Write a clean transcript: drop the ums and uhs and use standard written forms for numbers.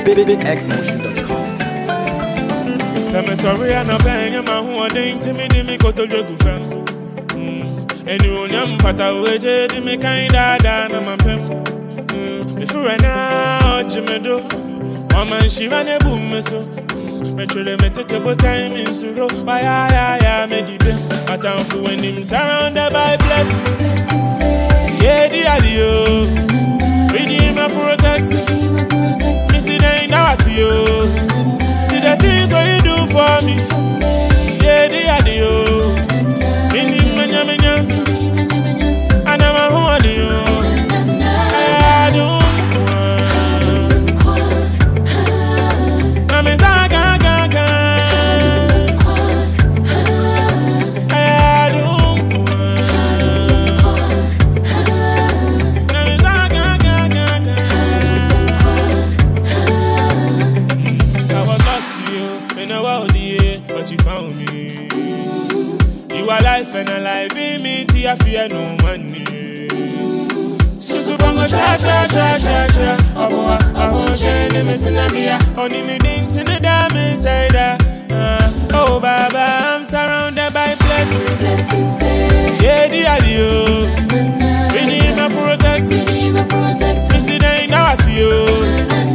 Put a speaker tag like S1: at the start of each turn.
S1: BigXmotion.com.
S2: Tell me sorry, I'm not paying you, man. Who are they to me? They go to Jogu fam. And you know, Pata Waje, they make kind of done. I'm a pim. If you run out, Jimmy do. Mama, she ran a boom, so. Metro, they take a time in Suro. Why, I made it. But I'm for when him surrounded by blessings. Yeah, the audio. Redeem my protect. Missy, they now see you. See the things what you do for me. Yeah, the audio. Redeem my nyamenyans. And I'm a who are you. I do. Life and a life in me, I fear no money. Susu bongo cha. Oh, shame it's in a mia. Only me dings in the dam inside. Oh, Baba, I'm surrounded by blessings. Yeah, the audio. We need my protect. Missy, they now see you.